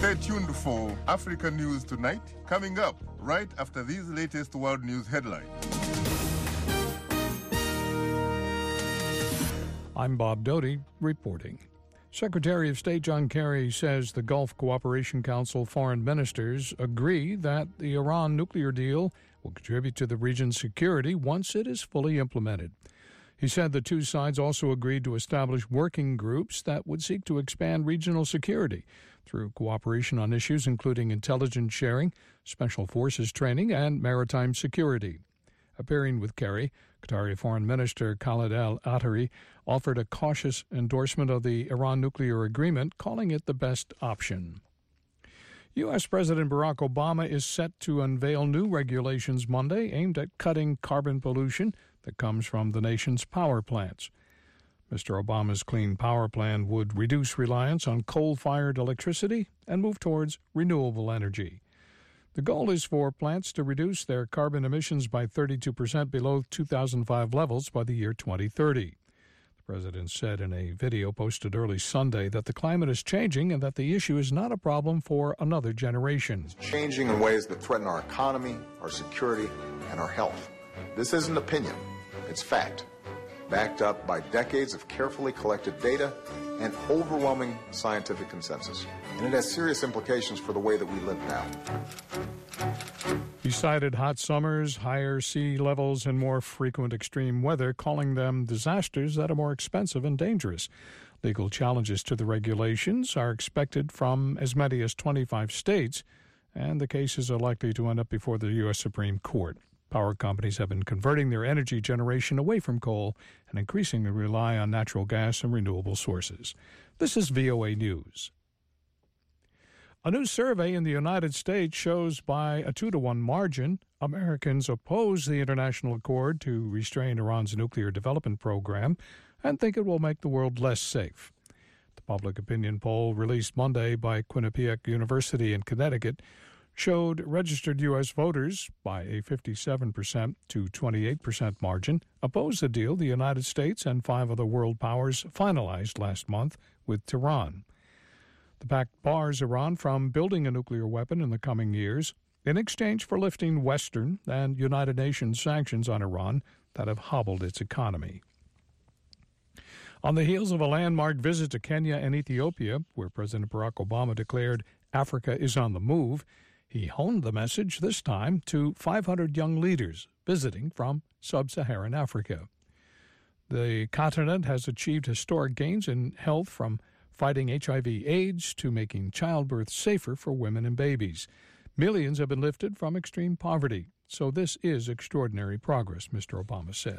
Stay tuned for Africa News Tonight, coming up right after these latest world news headlines. I'm Bob Doty reporting. Secretary of State John Kerry says the Gulf Cooperation Council foreign ministers agree that the Iran nuclear deal will contribute to the region's security once it is fully implemented. He said the two sides also agreed to establish working groups that would seek to expand regional security through cooperation on issues including intelligence sharing, special forces training, and maritime security. Appearing with Kerry, Qatari Foreign Minister Khalid al-Attari offered a cautious endorsement of the Iran nuclear agreement, calling it the best option. U.S. President Barack Obama is set to unveil new regulations Monday aimed at cutting carbon pollution that comes from the nation's power plants. Mr. Obama's Clean Power Plan would reduce reliance on coal-fired electricity and move towards renewable energy. The goal is for plants to reduce their carbon emissions by 32% below 2005 levels by the year 2030. The president said in a video posted early Sunday that the climate is changing and that the issue is not a problem for another generation. It's changing in ways that threaten our economy, our security, and our health. This isn't opinion, it's fact, backed up by decades of carefully collected data and overwhelming scientific consensus. And it has serious implications for the way that we live now. He cited hot summers, higher sea levels, and more frequent extreme weather, calling them disasters that are more expensive and dangerous. Legal challenges to the regulations are expected from as many as 25 states, and the cases are likely to end up before the U.S. Supreme Court. Power companies have been converting their energy generation away from coal and increasingly rely on natural gas and renewable sources. This is VOA News. A new survey in the United States shows by a 2-to-1 margin, Americans oppose the international accord to restrain Iran's nuclear development program and think it will make the world less safe. The public opinion poll released Monday by Quinnipiac University in Connecticut showed registered U.S. voters by a 57% to 28% margin oppose the deal the United States and 5 other world powers finalized last month with Tehran. The pact bars Iran from building a nuclear weapon in the coming years in exchange for lifting Western and United Nations sanctions on Iran that have hobbled its economy. On the heels of a landmark visit to Kenya and Ethiopia, where President Barack Obama declared Africa is on the move, he honed the message this time to 500 young leaders visiting from sub-Saharan Africa. The continent has achieved historic gains in health, from fighting HIV/AIDS to making childbirth safer for women and babies. Millions have been lifted from extreme poverty. So this is extraordinary progress, Mr. Obama said.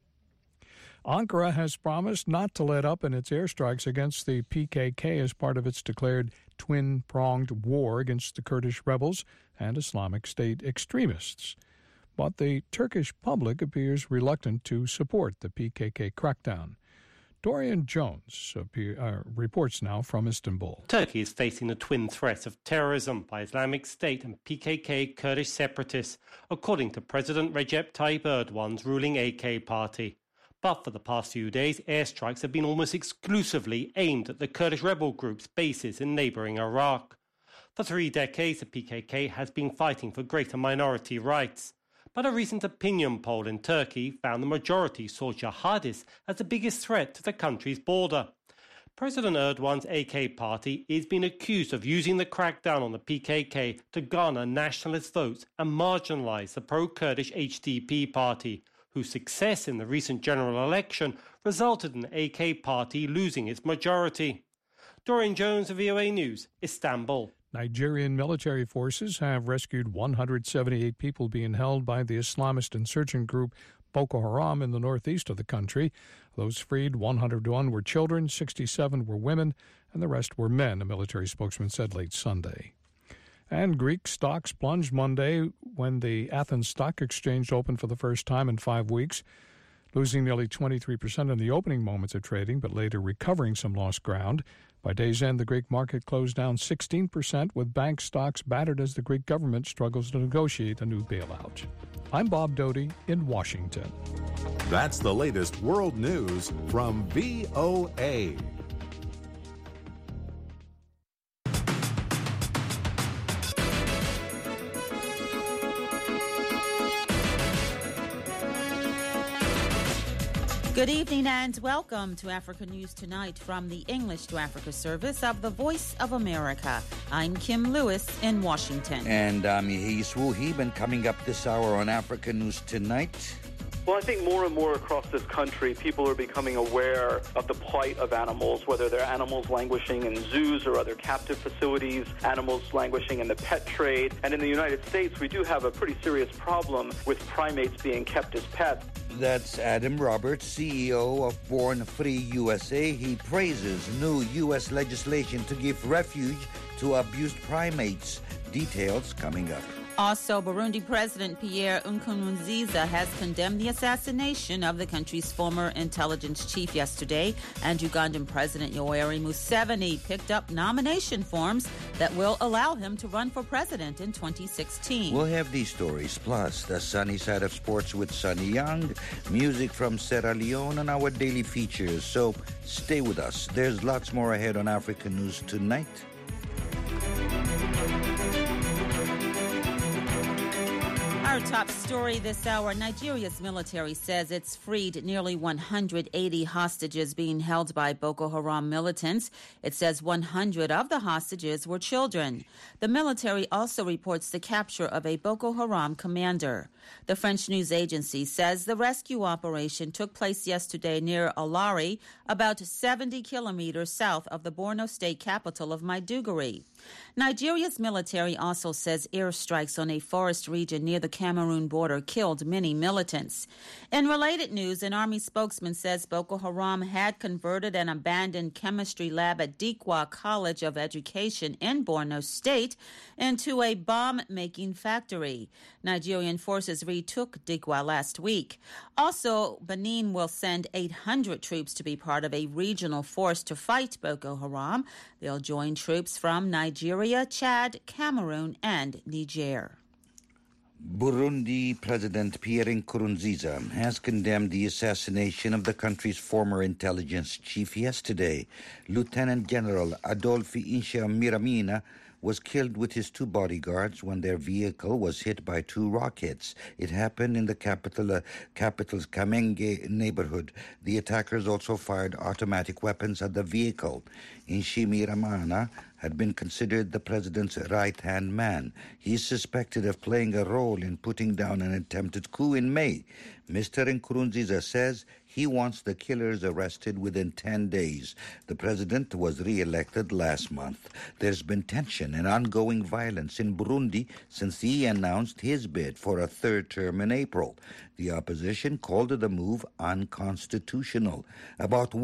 Ankara has promised not to let up in its airstrikes against the PKK as part of its declared twin-pronged war against the Kurdish rebels and Islamic State extremists. But the Turkish public appears reluctant to support the PKK crackdown. Dorian Jones reports now from Istanbul. Turkey is facing the twin threat of terrorism by Islamic State and PKK Kurdish separatists, according to President Recep Tayyip Erdogan's ruling AK party. But for the past few days, airstrikes have been almost exclusively aimed at the Kurdish rebel group's bases in neighbouring Iraq. For 3 decades, the PKK has been fighting for greater minority rights. But a recent opinion poll in Turkey found the majority saw jihadists as the biggest threat to the country's border. President Erdogan's AK party is being accused of using the crackdown on the PKK to garner nationalist votes and marginalise the pro-Kurdish HDP party, whose success in the recent general election resulted in the AK party losing its majority. Dorian Jones of VOA News, Istanbul. Nigerian military forces have rescued 178 people being held by the Islamist insurgent group Boko Haram in the northeast of the country. Those freed, 101 were children, 67 were women, and the rest were men, a military spokesman said late Sunday. And Greek stocks plunged Monday when the Athens Stock Exchange opened for the first time in 5 weeks, losing nearly 23% in the opening moments of trading, but later recovering some lost ground. By day's end, the Greek market closed down 16%, with bank stocks battered as the Greek government struggles to negotiate a new bailout. I'm Bob Doty in Washington. That's the latest world news from VOA. Good evening and welcome to Africa News Tonight from the English to Africa service of the Voice of America. I'm Kim Lewis in Washington. And I'm Yehis Wuhib, and coming up this hour on Africa News Tonight. Well, I think more and more across this country, people are becoming aware of the plight of animals, whether they're animals languishing in zoos or other captive facilities, animals languishing in the pet trade. And in the United States, we do have a pretty serious problem with primates being kept as pets. That's Adam Roberts, CEO of Born Free USA. He praises new U.S. legislation to give refuge to abused primates. Details coming up. Also, Burundi President Pierre Nkurunziza has condemned the assassination of the country's former intelligence chief yesterday, and Ugandan President Yoweri Museveni picked up nomination forms that will allow him to run for president in 2016. We'll have these stories, plus the sunny side of sports with Sunny Young, music from Sierra Leone, and our daily features. So stay with us. There's lots more ahead on Africa News Tonight. Our top story this hour, Nigeria's military says it's freed nearly 180 hostages being held by Boko Haram militants. It says 100 of the hostages were children. The military also reports the capture of a Boko Haram commander. The French news agency says the rescue operation took place yesterday near Alari, about 70 kilometers south of the Borno state capital of Maiduguri. Nigeria's military also says airstrikes on a forest region near the Cameroon border killed many militants. In related news, an army spokesman says Boko Haram had converted an abandoned chemistry lab at Dikwa College of Education in Borno State into a bomb-making factory. Nigerian forces retook Dikwa last week. Also, Benin will send 800 troops to be part of a regional force to fight Boko Haram. They'll join troops from Nigeria, Chad, Cameroon, and Niger. Burundi President Pierre Nkurunziza has condemned the assassination of the country's former intelligence chief yesterday. Lieutenant General Adolphe Inshamiramina was killed with his two bodyguards when their vehicle was hit by two rockets. It happened in the capital's Kamenge neighborhood. The attackers also fired automatic weapons at the vehicle. Inshimiramana had been considered the president's right-hand man. He is suspected of playing a role in putting down an attempted coup in May. Mr. Nkurunziza says he wants the killers arrested within 10 days. The president was re-elected last month. There's been tension and ongoing violence in Burundi since he announced his bid for a third term in April. The opposition called the move unconstitutional. About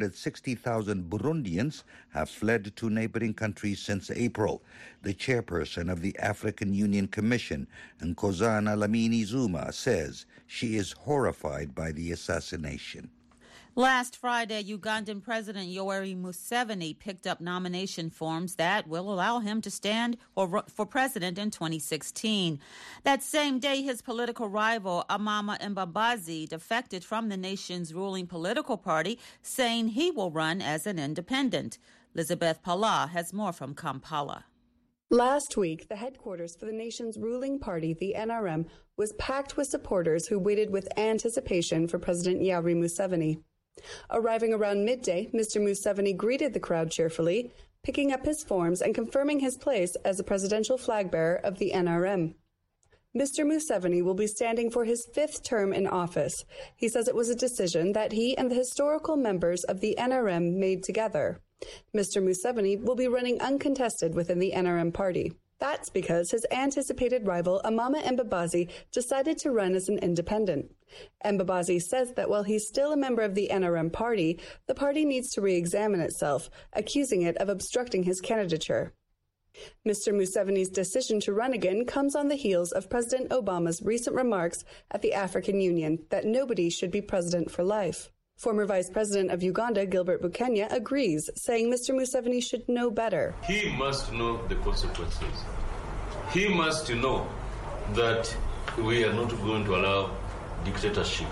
160,000 Burundians have fled to neighboring countries since April. The chairperson of the African Union Commission, Nkosana Dlamini-Zuma, says she is horrified by the assassination. Last Friday, Ugandan President Yoweri Museveni picked up nomination forms that will allow him to stand for president in 2016. That same day, his political rival, Amama Mbabazi, defected from the nation's ruling political party, saying he will run as an independent. Elizabeth Pala has more from Kampala. Last week, the headquarters for the nation's ruling party, the NRM, was packed with supporters who waited with anticipation for President Yoweri Museveni. Arriving around midday, Mr. Museveni greeted the crowd cheerfully, picking up his forms and confirming his place as the presidential flag bearer of the NRM. Mr. Museveni will be standing for his fifth term in office. He says it was a decision that he and the historical members of the NRM made together. Mr. Museveni will be running uncontested within the NRM party. That's because his anticipated rival, Amama Mbabazi, decided to run as an independent. Mbabazi says that while he's still a member of the NRM party, the party needs to re-examine itself, accusing it of obstructing his candidature. Mr. Museveni's decision to run again comes on the heels of President Obama's recent remarks at the African Union that nobody should be president for life. Former Vice President of Uganda, Gilbert Bukenya, agrees, saying Mr. Museveni should know better. He must know the consequences. He must know that we are not going to allow dictatorship.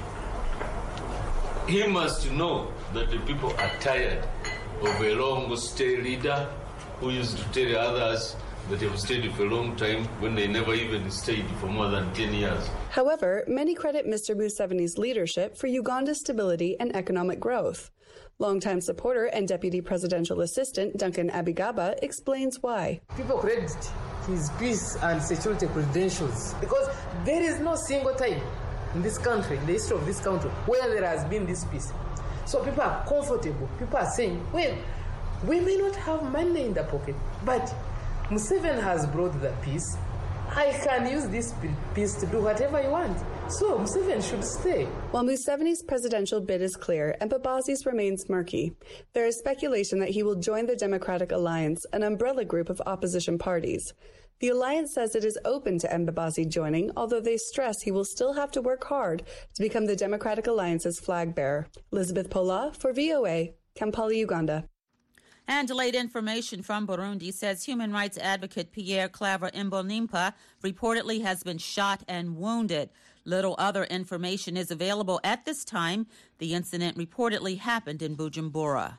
He must know that the people are tired of a long-stay leader who used to tell others that have stayed for a long time when they never even stayed for more than 10 years. However, many credit Mr. Museveni's leadership for Uganda's stability and economic growth. Longtime supporter and Deputy Presidential Assistant Duncan Abigaba explains why. People credit his peace and security credentials because there is no single time in this country, in the history of this country, where there has been this peace. So people are comfortable. People are saying, well, we may not have money in the pocket, but Museveni has brought the peace. I can use this peace to do whatever I want. So Museveni should stay. While Museveni's presidential bid is clear, Mbabazi's remains murky. There is speculation that he will join the Democratic Alliance, an umbrella group of opposition parties. The alliance says it is open to Mbabazi joining, although they stress he will still have to work hard to become the Democratic Alliance's flag bearer. Elizabeth Pola for VOA, Kampala, Uganda. And delayed information from Burundi says human rights advocate Pierre Claver Mbonimpa reportedly has been shot and wounded. Little other information is available at this time. The incident reportedly happened in Bujumbura.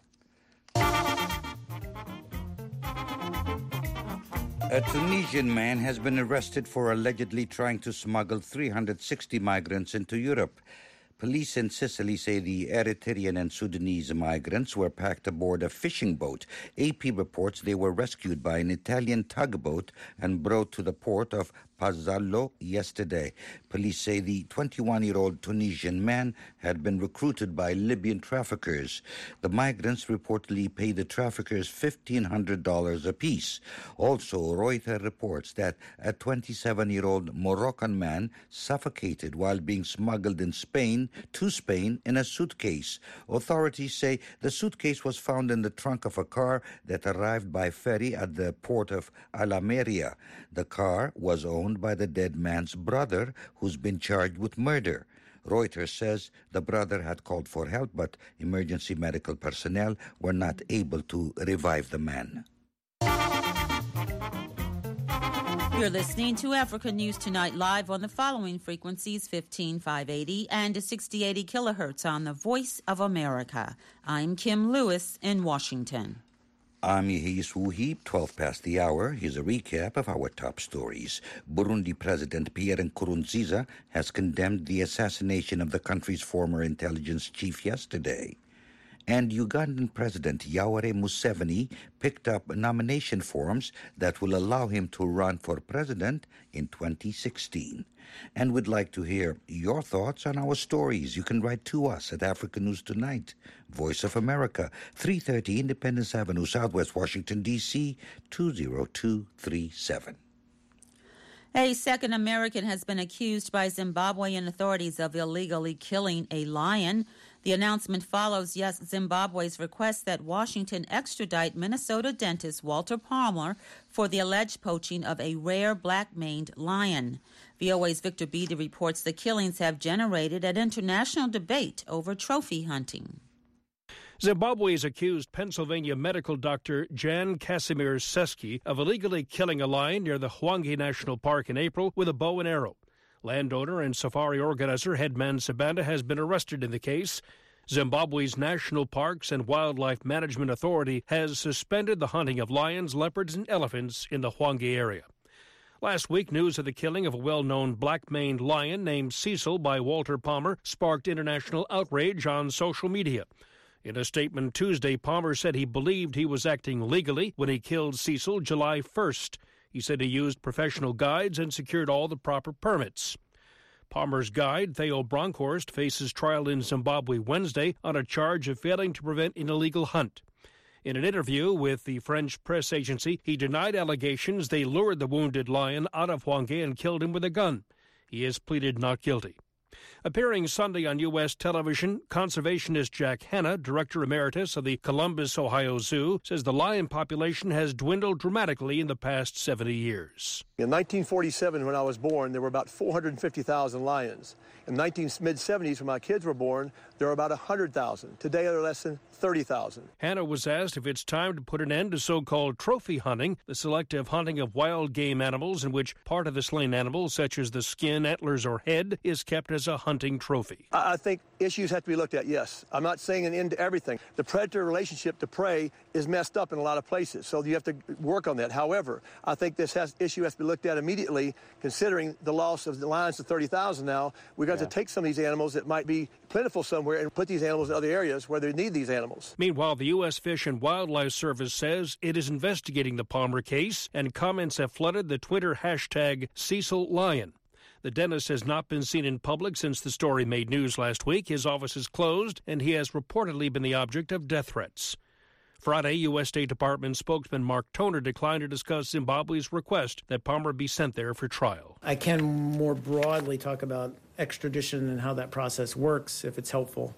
A Tunisian man has been arrested for allegedly trying to smuggle 360 migrants into Europe. Police in Sicily say the Eritrean and Sudanese migrants were packed aboard a fishing boat. AP reports they were rescued by an Italian tugboat and brought to the port of Pozzallo yesterday. Police say the 21-year-old Tunisian man had been recruited by Libyan traffickers. The migrants reportedly paid the traffickers $1,500 apiece. Also, Reuters reports that a 27-year-old Moroccan man suffocated while being smuggled to Spain in a suitcase. Authorities say the suitcase was found in the trunk of a car that arrived by ferry at the port of Almeria. The car was owned by the dead man's brother, who's been charged with murder. Reuters says the brother had called for help, but emergency medical personnel were not able to revive the man. You're listening to Africa News Tonight live on the following frequencies: 15580 and 6080 kilohertz on the Voice of America. I'm Kim Lewis in Washington. I'm Yehis Wuhi, 12 past the hour. Here's a recap of our top stories. Burundi President Pierre Nkurunziza has condemned the assassination of the country's former intelligence chief yesterday. And Ugandan President Yoweri Museveni picked up nomination forms that will allow him to run for president in 2016. And we'd like to hear your thoughts on our stories. You can write to us at Africa News Tonight, Voice of America, 330 Independence Avenue, Southwest Washington, D.C., 20237. A second American has been accused by Zimbabwean authorities of illegally killing a lion. The announcement follows Zimbabwe's request that Washington extradite Minnesota dentist Walter Palmer for the alleged poaching of a rare black-maned lion. VOA's Victor Beatty reports the killings have generated an international debate over trophy hunting. Zimbabwe has accused Pennsylvania medical doctor Jan Casimir Seski of illegally killing a lion near the Hwange National Park in April with a bow and arrow. Landowner and safari organizer Headman Sabanda has been arrested in the case. Zimbabwe's National Parks and Wildlife Management Authority has suspended the hunting of lions, leopards, and elephants in the Hwange area. Last week, news of the killing of a well-known black-maned lion named Cecil by Walter Palmer sparked international outrage on social media. In a statement Tuesday, Palmer said he believed he was acting legally when he killed Cecil July 1st. He said he used professional guides and secured all the proper permits. Palmer's guide, Theo Bronkhorst, faces trial in Zimbabwe Wednesday on a charge of failing to prevent an illegal hunt. In an interview with the French press agency, he denied allegations they lured the wounded lion out of Hwange and killed him with a gun. He has pleaded not guilty. Appearing Sunday on U.S. television, conservationist Jack Hanna, director emeritus of the Columbus, Ohio Zoo, says the lion population has dwindled dramatically in the past 70 years. In 1947, when I was born, there were about 450,000 lions. In the mid-70s, when my kids were born, there were about 100,000. Today, there are less than 30,000. Hannah was asked if it's time to put an end to so-called trophy hunting, the selective hunting of wild game animals in which part of the slain animal, such as the skin, antlers, or head, is kept as a hunting trophy. I think issues have to be looked at, yes. I'm not saying an end to everything. The predator relationship to prey is messed up in a lot of places, so you have to work on that. However, I think this issue has to be looked at immediately, considering the loss of the lions to 30,000 now. We've got to take some of these animals that might be plentiful somewhere and put these animals in other areas where they need these animals. Meanwhile, the U.S. Fish and Wildlife Service says it is investigating the Palmer case, and comments have flooded the Twitter hashtag #CecilLion. The dentist has not been seen in public since the story made news last week. His office is closed, and he has reportedly been the object of death threats. Friday, U.S. State Department spokesman Mark Toner declined to discuss Zimbabwe's request that Palmer be sent there for trial. I can more broadly talk about extradition and how that process works, if it's helpful.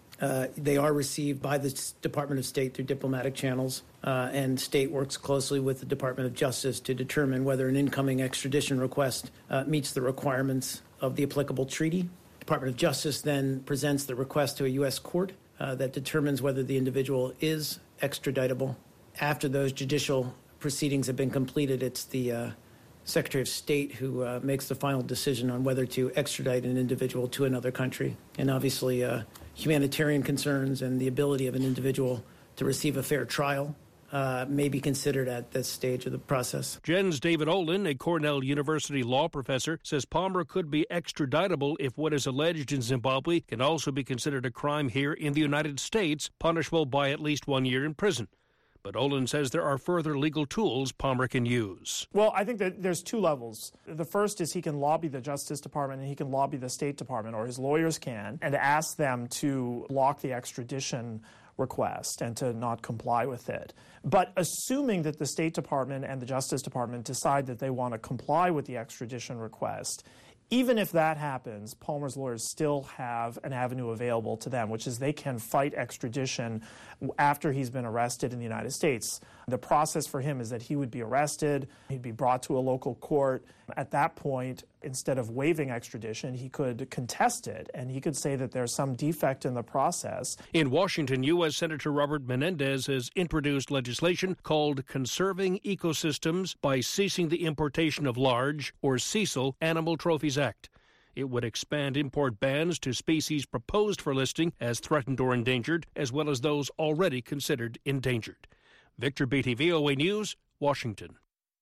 They are received by the Department of State through diplomatic channels, and State works closely with the Department of Justice to determine whether an incoming extradition request meets the requirements of the applicable treaty. Department of Justice then presents the request to a U.S. court that determines whether the individual is extraditable. After those judicial proceedings have been completed, it's the Secretary of State who makes the final decision on whether to extradite an individual to another country. And obviously, humanitarian concerns and the ability of an individual to receive a fair trial may be considered at this stage of the process. Jen's David Olin, a Cornell University law professor, says Palmer could be extraditable if what is alleged in Zimbabwe can also be considered a crime here in the United States, punishable by at least 1 year in prison. But Olin says there are further legal tools Palmer can use. Well, I think that there's two levels. The first is he can lobby the Justice Department and he can lobby the State Department, or his lawyers can, and ask them to block the extradition request and to not comply with it. But assuming that the State Department and the Justice Department decide that they want to comply with the extradition request, even if that happens, Palmer's lawyers still have an avenue available to them, which is they can fight extradition after he's been arrested in the United States. The process for him is that he would be arrested, he'd be brought to a local court. At that point, instead of waiving extradition, he could contest it, and he could say that there's some defect in the process. In Washington, U.S. Senator Robert Menendez has introduced legislation called Conserving Ecosystems by Ceasing the Importation of Large, or CECIL, Animal Trophies Act. It would expand import bans to species proposed for listing as threatened or endangered, as well as those already considered endangered. Victor Beatty, VOA News, Washington.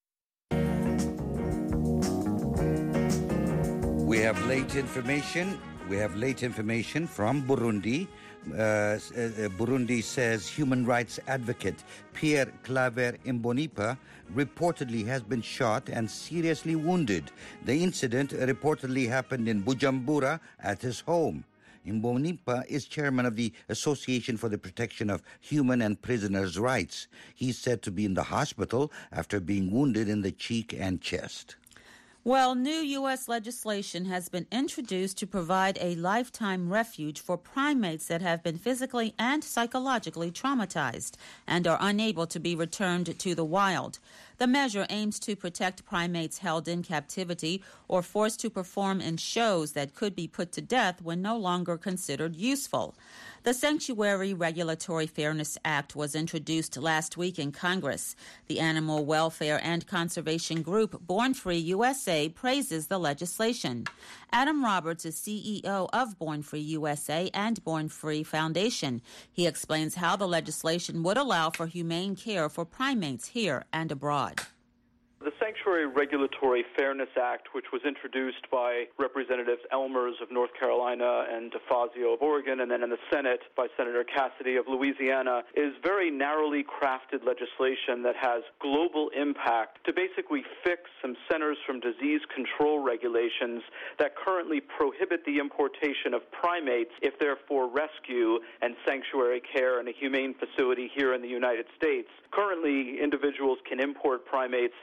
We have late information from Burundi. Burundi says human rights advocate Pierre Claver Mbonipa reportedly has been shot and seriously wounded. The incident reportedly happened in Bujumbura at his home. Mbonipa is chairman of the Association for the Protection of Human and Prisoners' Rights. He's said to be in the hospital after being wounded in the cheek and chest. Well, new U.S. legislation has been introduced to provide a lifetime refuge for primates that have been physically and psychologically traumatized and are unable to be returned to the wild. The measure aims to protect primates held in captivity or forced to perform in shows that could be put to death when no longer considered useful. The Sanctuary Regulatory Fairness Act was introduced last week in Congress. The animal welfare and conservation group Born Free USA praises the legislation. Adam Roberts is CEO of Born Free USA and Born Free Foundation. He explains how the legislation would allow for humane care for primates here and abroad. The Sanctuary Regulatory Fairness Act, which was introduced by Representatives Elmers of North Carolina and DeFazio of Oregon, and then in the Senate by Senator Cassidy of Louisiana, is very narrowly crafted legislation that has global impact to basically fix some Centers from Disease Control regulations that currently prohibit the importation of primates if they're for rescue and sanctuary care in a humane facility here in the United States. Currently, individuals can import primates if they're for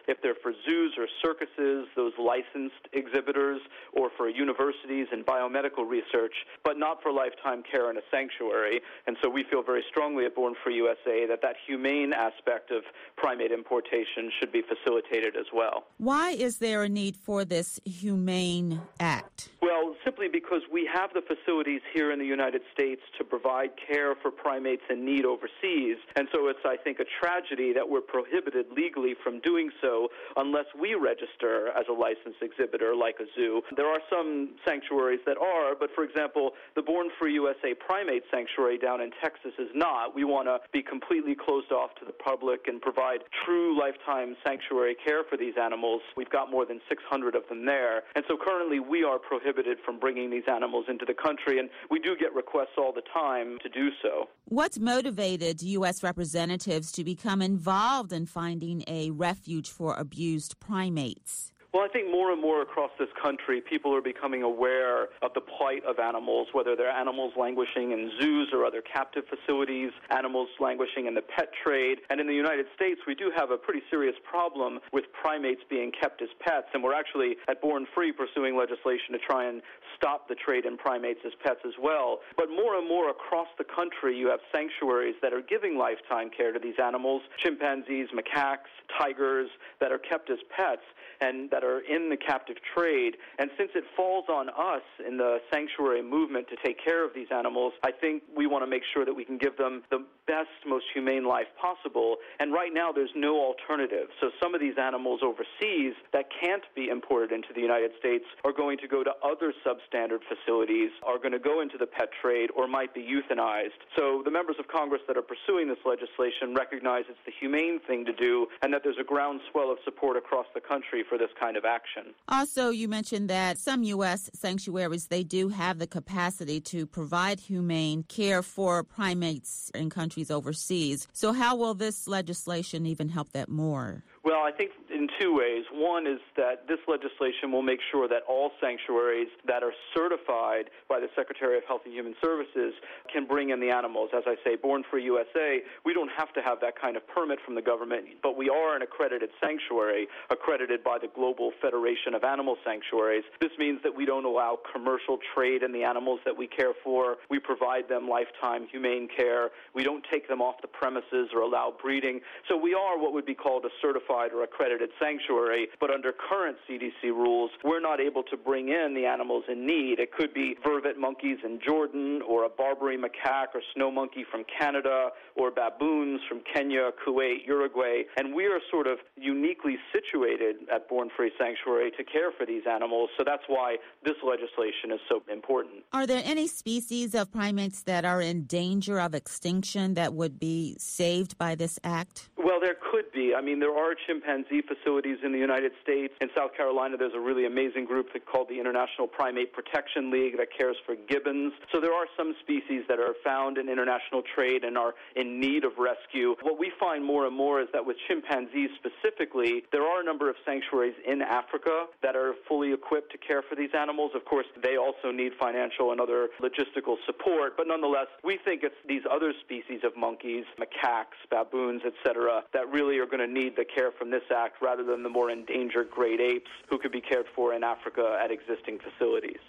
for zoos or circuses, those licensed exhibitors, or for universities and biomedical research, but not for lifetime care in a sanctuary. And so we feel very strongly at Born Free USA that humane aspect of primate importation should be facilitated as well. Why is there a need for this Humane Act? Well, simply because we have the facilities here in the United States to provide care for primates in need overseas, and so it's, I think, a tragedy that we're prohibited legally from doing so unless we register as a licensed exhibitor like a zoo. There are some sanctuaries that are, but for example, the Born Free USA Primate Sanctuary down in Texas is not. We want to be completely closed off to the public and provide true lifetime sanctuary care for these animals. We've got more than 600 of them there, and so currently we are prohibited from bringing these animals into the country, and we do get requests all the time to do so. What's motivated U.S. representatives to become involved in finding a refuge for abused primates? Well, I think more and more across this country, people are becoming aware of the plight of animals, whether they're animals languishing in zoos or other captive facilities, animals languishing in the pet trade. And in the United States, we do have a pretty serious problem with primates being kept as pets, and we're actually at Born Free pursuing legislation to try and stop the trade in primates as pets as well. But more and more across the country, you have sanctuaries that are giving lifetime care to these animals, chimpanzees, macaques, tigers, that are kept as pets and that are in the captive trade. And since it falls on us in the sanctuary movement to take care of these animals, I think we want to make sure that we can give them the best, most humane life possible. And right now, there's no alternative. So some of these animals overseas that can't be imported into the United States are going to go to other substandard facilities, are going to go into the pet trade, or might be euthanized. So the members of Congress that are pursuing this legislation recognize it's the humane thing to do, and that there's a groundswell of support across the country for this kind of action. Also, you mentioned that some U.S. sanctuaries, they do have the capacity to provide humane care for primates in countries overseas. So how will this legislation even help that more? Well, I think in two ways. One is that this legislation will make sure that all sanctuaries that are certified by the Secretary of Health and Human Services can bring in the animals. As I say, Born Free USA, we don't have to have that kind of permit from the government, but we are an accredited sanctuary, accredited by the Global Federation of Animal Sanctuaries. This means that we don't allow commercial trade in the animals that we care for. We provide them lifetime humane care. We don't take them off the premises or allow breeding. So we are what would be called a certified or accredited sanctuary, but under current CDC rules, we're not able to bring in the animals in need. It could be vervet monkeys in Jordan, or a Barbary macaque or snow monkey from Canada, or baboons from Kenya, Kuwait, Uruguay, and we are sort of uniquely situated at Born Free Sanctuary to care for these animals, so that's why this legislation is so important. Are there any species of primates that are in danger of extinction that would be saved by this act? Well, there could be. I mean, there are chimpanzee facilities in the United States. In South Carolina, there's a really amazing group called the International Primate Protection League that cares for gibbons. So there are some species that are found in international trade and are in need of rescue. What we find more and more is that with chimpanzees specifically, there are a number of sanctuaries in Africa that are fully equipped to care for these animals. Of course, they also need financial and other logistical support, but nonetheless, we think it's these other species of monkeys, macaques, baboons, etc., that really are going to need the care from this act rather than the more endangered great apes who could be cared for in Africa at existing facilities.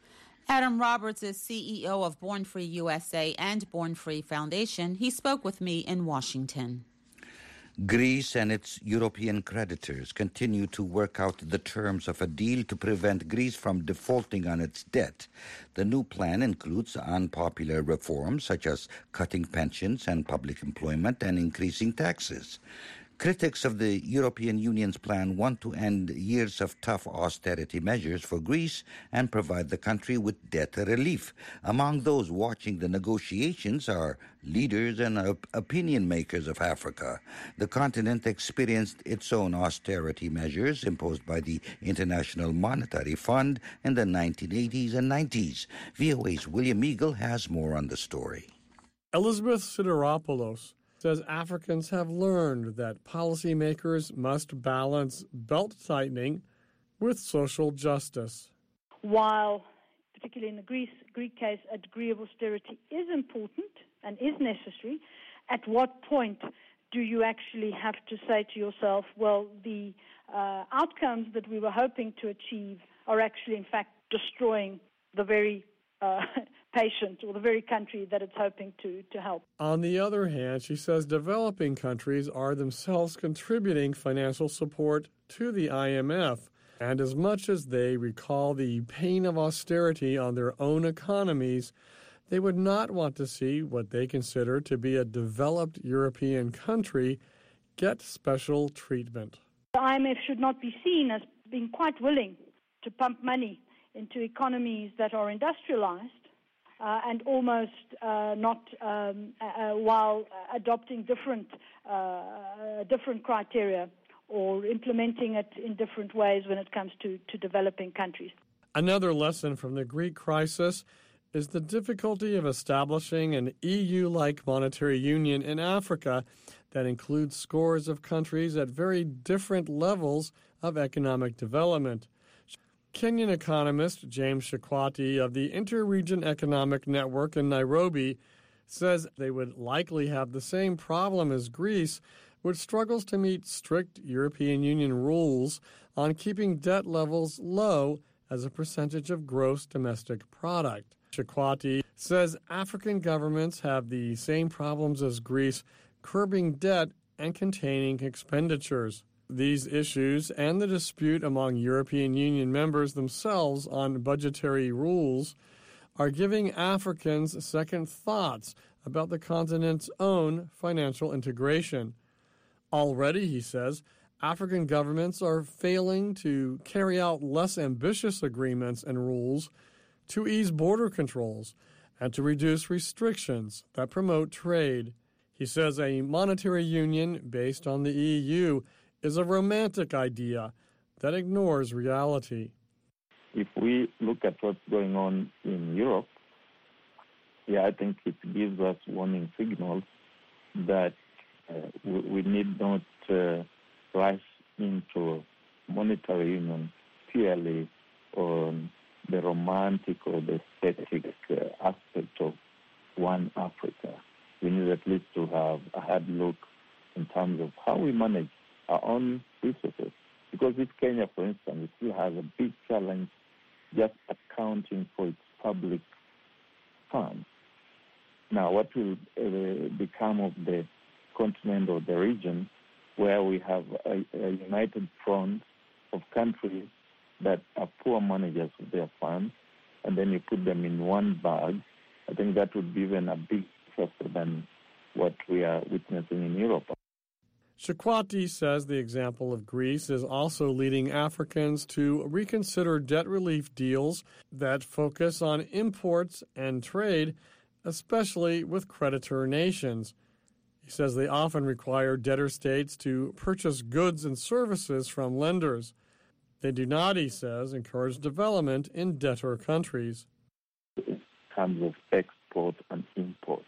Adam Roberts is CEO of Born Free USA and Born Free Foundation. He spoke with me in Washington. Greece and its European creditors continue to work out the terms of a deal to prevent Greece from defaulting on its debt. The new plan includes unpopular reforms such as cutting pensions and public employment and increasing taxes. Critics of the European Union's plan want to end years of tough austerity measures for Greece and provide the country with debt relief. Among those watching the negotiations are leaders and opinion makers of Africa. The continent experienced its own austerity measures imposed by the International Monetary Fund in the 1980s and 90s. VOA's William Eagle has more on the story. Elizabeth Sideropoulos says Africans have learned that policymakers must balance belt-tightening with social justice. While, particularly in the Greek case, a degree of austerity is important and is necessary, at what point do you actually have to say to yourself, well, the outcomes that we were hoping to achieve are actually, in fact, destroying the very patient or the very country that it's hoping to help. On the other hand, she says developing countries are themselves contributing financial support to the IMF. And as much as they recall the pain of austerity on their own economies, they would not want to see what they consider to be a developed European country get special treatment. The IMF should not be seen as being quite willing to pump money into economies that are industrialized and almost not while adopting different criteria or implementing it in different ways when it comes to developing countries. Another lesson from the Greek crisis is the difficulty of establishing an EU-like monetary union in Africa that includes scores of countries at very different levels of economic development. Kenyan economist James Shikwati of the Inter-Region Economic Network in Nairobi says they would likely have the same problem as Greece, which struggles to meet strict European Union rules on keeping debt levels low as a percentage of gross domestic product. Shikwati says African governments have the same problems as Greece, curbing debt and containing expenditures. These issues and the dispute among European Union members themselves on budgetary rules are giving Africans second thoughts about the continent's own financial integration. Already, he says, African governments are failing to carry out less ambitious agreements and rules to ease border controls and to reduce restrictions that promote trade. He says a monetary union based on the EU is a romantic idea that ignores reality. If we look at what's going on in Europe, I think it gives us warning signals that we need not rush into monetary union purely on the romantic or the aesthetic aspect of one Africa. We need at least to have a hard look in terms of how we manage our own resources. Because if Kenya, for instance, still has a big challenge just accounting for its public funds. Now, what will become of the continent or the region where we have a united front of countries that are poor managers of their funds, and then you put them in one bag? I think that would be even a big faster than what we are witnessing in Europe. Shikwati says the example of Greece is also leading Africans to reconsider debt relief deals that focus on imports and trade, especially with creditor nations. He says they often require debtor states to purchase goods and services from lenders. They do not, he says, encourage development in debtor countries. In terms of export and import,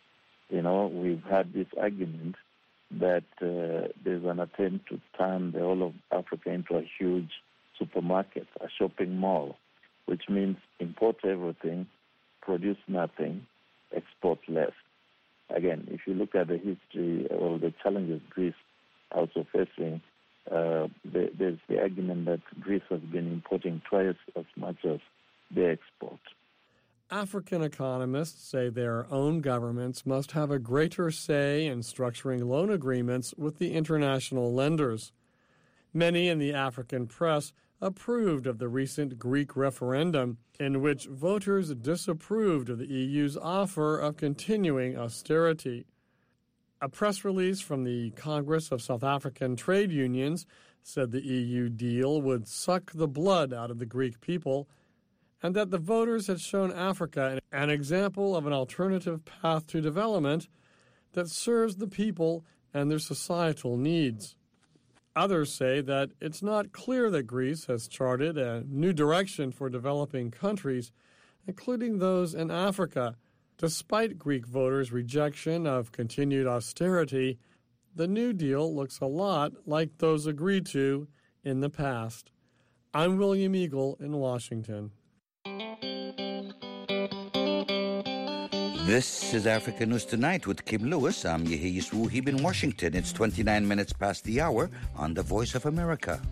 we've had this argument that there's an attempt to turn the whole of Africa into a huge supermarket, a shopping mall, which means import everything, produce nothing, export less. Again, if you look at the history or the challenges Greece also facing, there's the argument that Greece has been importing twice as much as they export. African economists say their own governments must have a greater say in structuring loan agreements with the international lenders. Many in the African press approved of the recent Greek referendum, in which voters disapproved of the EU's offer of continuing austerity. A press release from the Congress of South African Trade Unions said the EU deal would suck the blood out of the Greek people, and that the voters had shown Africa an example of an alternative path to development that serves the people and their societal needs. Others say that it's not clear that Greece has charted a new direction for developing countries, including those in Africa. Despite Greek voters' rejection of continued austerity, the New Deal looks a lot like those agreed to in the past. I'm William Eagle in Washington. This is Africa News Tonight with Kim Lewis. I'm Yehiyas Wuhib in Washington. It's 29 minutes past the hour on the Voice of America.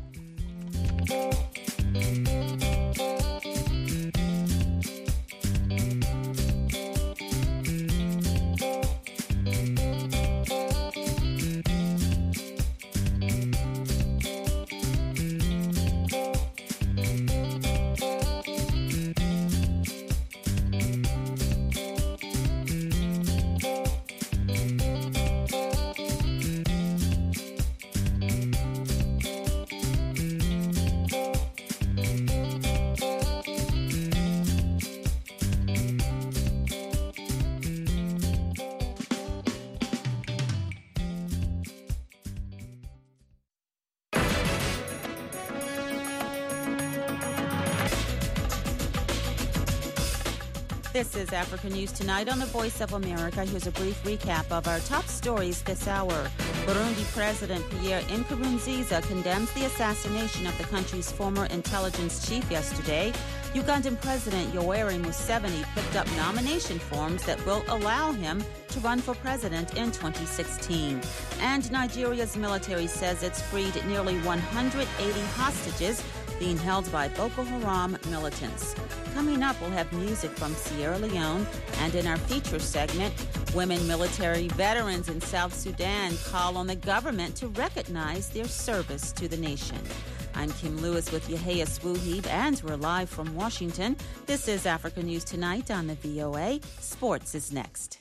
This is Africa News Tonight on the Voice of America. Here's a brief recap of our top stories this hour. Burundi President Pierre Nkurunziza condemns the assassination of the country's former intelligence chief yesterday. Ugandan President Yoweri Museveni picked up nomination forms that will allow him to run for president in 2016. And Nigeria's military says it's freed nearly 180 hostages being held by Boko Haram militants. Coming up, we'll have music from Sierra Leone, and in our feature segment, women military veterans in South Sudan call on the government to recognize their service to the nation. I'm Kim Lewis with Yehiyas Wuhib, and we're live from Washington. This is Africa News Tonight on the VOA. Sports is next.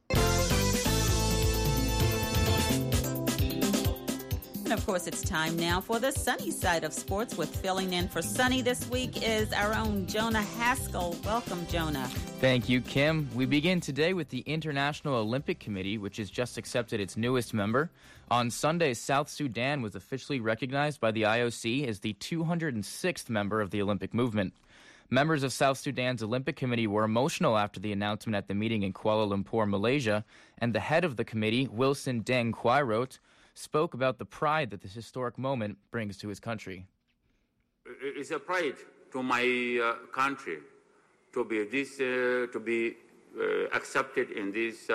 And of course, it's time now for the sunny side of sports. With filling in for Sunny this week is our own Jonah Haskell. Welcome, Jonah. Thank you, Kim. We begin today with the International Olympic Committee, which has just accepted its newest member. On Sunday, South Sudan was officially recognized by the IOC as the 206th member of the Olympic movement. Members of South Sudan's Olympic Committee were emotional after the announcement at the meeting in Kuala Lumpur, Malaysia, and the head of the committee, Wilson Deng Quairot, spoke about the pride that this historic moment brings to his country. It's a pride to my country to be accepted in this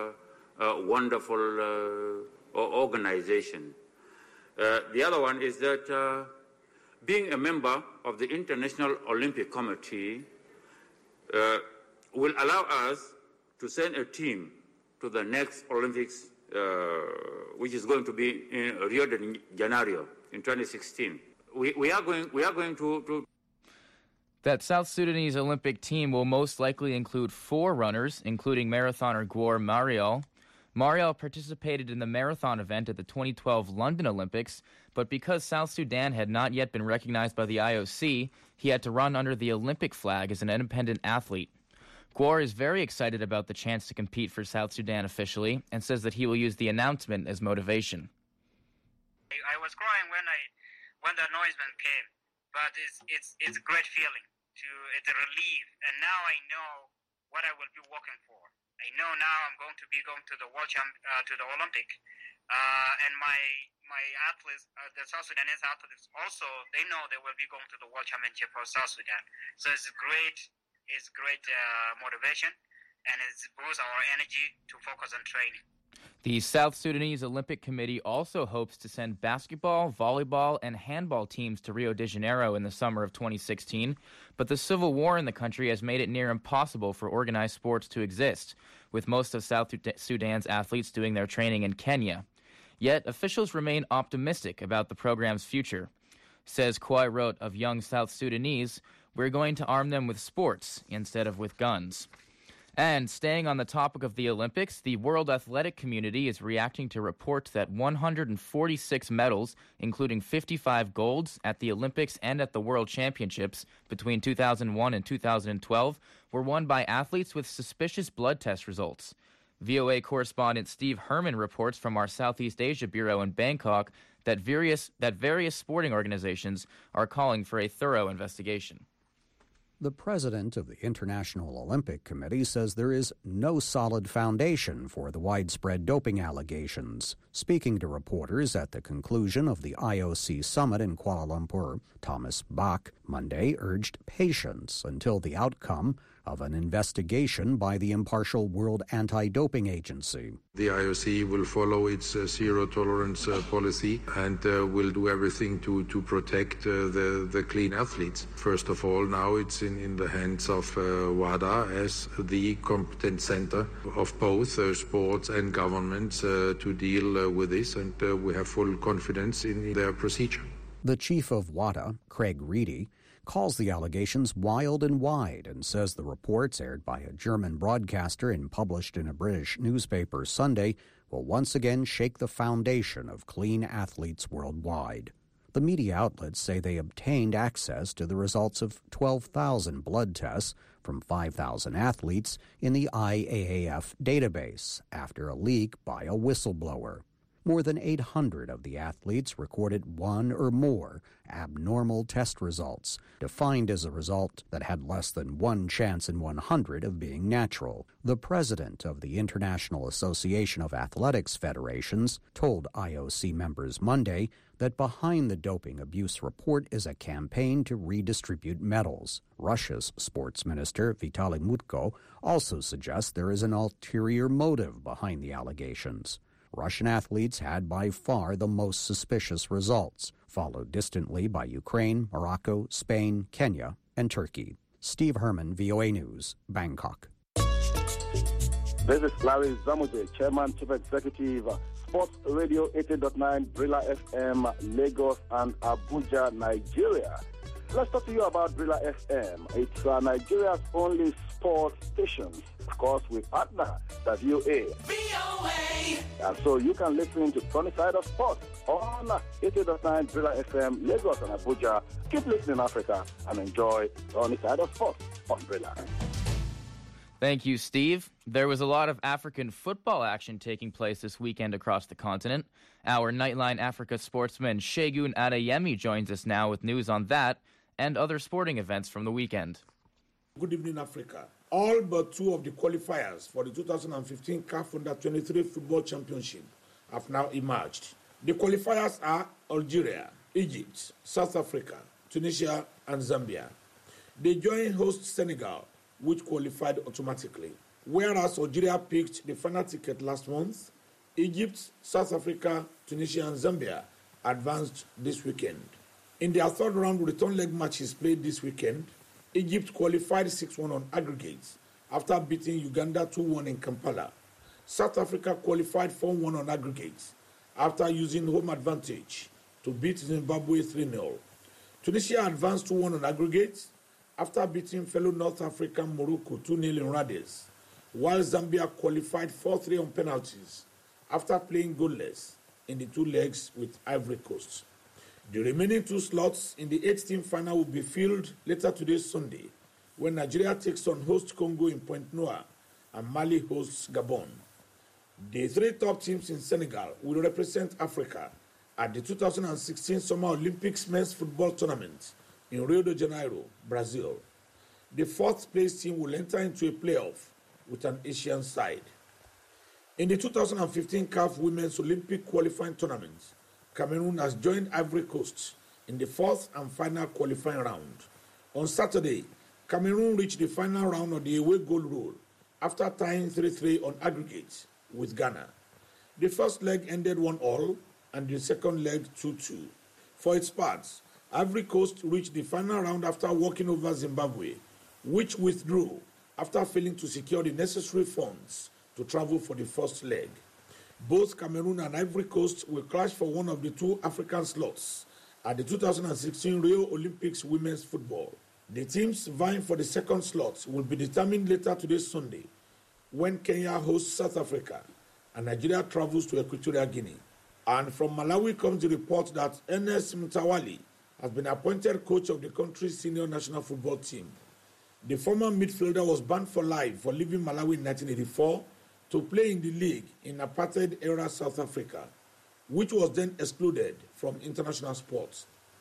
wonderful organization. The other one is that being a member of the International Olympic Committee will allow us to send a team to the next Olympics, which is going to be in Rio de Janeiro in 2016. We are going to. That South Sudanese Olympic team will most likely include 4 runners, including marathoner Gwor Mariel. Mariel participated in the marathon event at the 2012 London Olympics, but because South Sudan had not yet been recognized by the IOC, he had to run under the Olympic flag as an independent athlete. Gwor is very excited about the chance to compete for South Sudan officially and says that he will use the announcement as motivation. I was crying when the announcement came, but it's a great feeling. It's a relief, and now I know what I will be working for. I know now I'm going to be going to the to the Olympic, and my athletes, the South Sudanese athletes, also they know they will be going to the World Championship for South Sudan. So it's great. It's great motivation, and it boosts our energy to focus on training. The South Sudanese Olympic Committee also hopes to send basketball, volleyball, and handball teams to Rio de Janeiro in the summer of 2016, but the civil war in the country has made it near impossible for organized sports to exist, with most of South Sudan's athletes doing their training in Kenya. Yet, officials remain optimistic about the program's future. Says Quairot of Young South Sudanese, "We're going to arm them with sports instead of with guns." And staying on the topic of the Olympics, the world athletic community is reacting to reports that 146 medals, including 55 golds at the Olympics and at the World Championships between 2001 and 2012, were won by athletes with suspicious blood test results. VOA correspondent Steve Herman reports from our Southeast Asia Bureau in Bangkok that various sporting organizations are calling for a thorough investigation. The president of the International Olympic Committee says there is no solid foundation for the widespread doping allegations. Speaking to reporters at the conclusion of the IOC summit in Kuala Lumpur, Thomas Bach Monday urged patience until the outcome of an investigation by the impartial World Anti-Doping Agency. The IOC will follow its zero-tolerance policy and will do everything to protect the clean athletes. First of all, now it's in the hands of WADA as the competent center of both sports and governments to deal with this, and we have full confidence in their procedure. The chief of WADA, Craig Reedy, calls the allegations wild and wide and says the reports aired by a German broadcaster and published in a British newspaper Sunday will once again shake the foundation of clean athletes worldwide. The media outlets say they obtained access to the results of 12,000 blood tests from 5,000 athletes in the IAAF database after a leak by a whistleblower. More than 800 of the athletes recorded one or more abnormal test results, defined as a result that had less than 1 chance in 100 of being natural. The president of the International Association of Athletics Federations told IOC members Monday that behind the doping abuse report is a campaign to redistribute medals. Russia's sports minister, Vitaly Mutko, also suggests there is an ulterior motive behind the allegations. Russian athletes had by far the most suspicious results, followed distantly by Ukraine, Morocco, Spain, Kenya, and Turkey. Steve Herman, VOA News, Bangkok. This is Larry Zamuje, Chairman, Chief Executive, Sports Radio 80.9, Brila FM, Lagos and Abuja, Nigeria. Let's talk to you about Brila FM. It's Nigeria's only sports station, of course, with partner, the VOA. And so you can listen to Sunny Side of Sports on 80.9 Brila FM, Lagos and Abuja. Keep listening, Africa, and enjoy Sunny Side of Sports on Brila. Thank you, Steve. There was a lot of African football action taking place this weekend across the continent. Our Nightline Africa sportsman Segun Adeyemi joins us now with news on that and other sporting events from the weekend. Good evening, Africa. All but 2 of the qualifiers for the 2015 CAF Under-23 Football Championship have now emerged. The qualifiers are Algeria, Egypt, South Africa, Tunisia, and Zambia. They join host Senegal, which qualified automatically. Whereas Algeria picked the final ticket last month, Egypt, South Africa, Tunisia, and Zambia advanced this weekend. In their third round return leg matches played this weekend, Egypt qualified 6-1 on aggregates after beating Uganda 2-1 in Kampala. South Africa qualified 4-1 on aggregates after using home advantage to beat Zimbabwe 3-0. Tunisia advanced 2-1 on aggregates after beating fellow North African Morocco 2-0 in Rades, while Zambia qualified 4-3 on penalties after playing goalless in the 2 legs with Ivory Coast. The remaining 2 slots in the 8-team final will be filled later today, Sunday, when Nigeria takes on host Congo in Pointe-Noire and Mali hosts Gabon. The 3 top teams in Senegal will represent Africa at the 2016 Summer Olympics men's football tournament in Rio de Janeiro, Brazil. The 4th place team will enter into a playoff with an Asian side. In the 2015 CAF Women's Olympic qualifying tournament, Cameroon has joined Ivory Coast in the 4th and final qualifying round. On Saturday, Cameroon reached the final round of the away goal rule after tying 3-3 on aggregate with Ghana. The first leg ended 1-1 and the second leg 2-2. For its part, Ivory Coast reached the final round after walking over Zimbabwe, which withdrew after failing to secure the necessary funds to travel for the first leg. Both Cameroon and Ivory Coast will clash for one of the 2 African slots at the 2016 Rio Olympics women's football. The teams vying for the second slot will be determined later today, Sunday, when Kenya hosts South Africa and Nigeria travels to Equatorial Guinea. And from Malawi comes the report that Ernest Mtawali has been appointed coach of the country's senior national football team. The former midfielder was banned for life for leaving Malawi in 1984 to play in the league in apartheid-era South Africa, which was then excluded from international sports.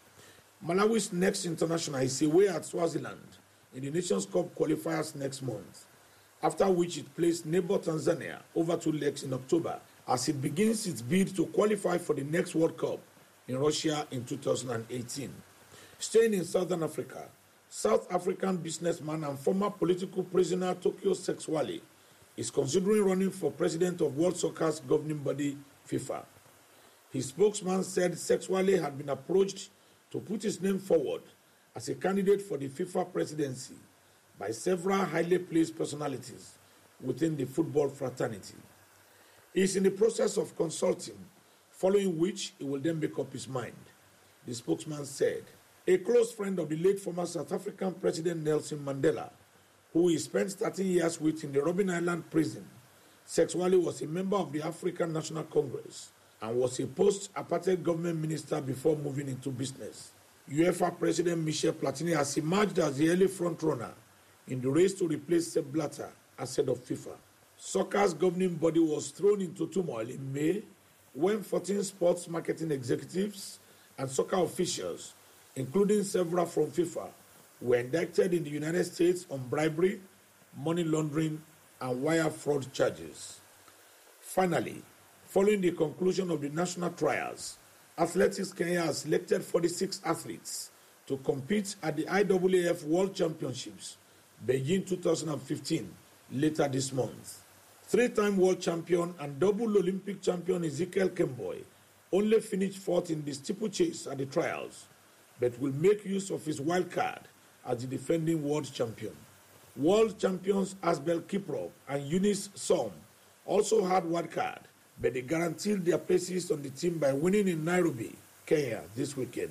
Malawi's next international is away at Swaziland in the Nations Cup qualifiers next month, after which it plays neighbor Tanzania over 2 legs in October as it begins its bid to qualify for the next World Cup in Russia in 2018. Staying in Southern Africa, South African businessman and former political prisoner Tokyo Sexwale is considering running for president of World Soccer's governing body, FIFA. His spokesman said Sexwale had been approached to put his name forward as a candidate for the FIFA presidency by several highly placed personalities within the football fraternity. He is in the process of consulting, following which he will then make up his mind, the spokesman said. A close friend of the late former South African President Nelson Mandela, who he spent 13 years with in the Robben Island prison, Sexwale was a member of the African National Congress and was a post-apartheid government minister before moving into business. UEFA President Michel Platini has emerged as the early frontrunner in the race to replace Sepp Blatter as head of FIFA. Soccer's governing body was thrown into turmoil in May when 14 sports marketing executives and soccer officials, including several from FIFA, were indicted in the United States on bribery, money laundering, and wire fraud charges. Finally, following the conclusion of the national trials, Athletics Kenya has selected 46 athletes to compete at the IAAF World Championships, Beijing 2015, later this month. Three-time world champion and double Olympic champion Ezekiel Kemboi only finished fourth in the steeplechase at the trials, but will make use of his wild card as the defending world champion. World champions Asbel Kiprop and Eunice Som also had wild card, but they guaranteed their places on the team by winning in Nairobi, Kenya this weekend.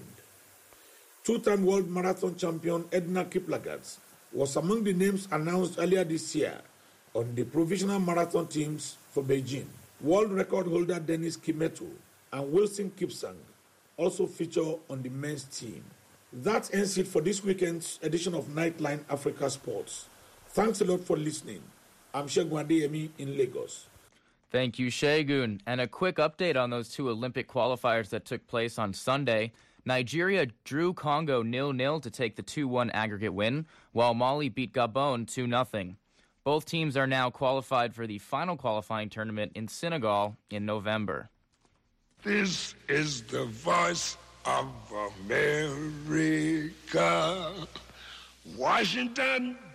Two-time world marathon champion Edna Kiplagat was among the names announced earlier this year on the provisional marathon teams for Beijing. World record holder Dennis Kimeto and Wilson Kipsang also feature on the men's team. That ends it for this weekend's edition of Nightline Africa Sports. Thanks a lot for listening. I'm Shegun Adeyemi in Lagos. Thank you, Shegun. And a quick update on those two Olympic qualifiers that took place on Sunday. Nigeria drew Congo 0-0 to take the 2-1 aggregate win, while Mali beat Gabon 2-0. Both teams are now qualified for the final qualifying tournament in Senegal in November. This is the voice of America. Washington,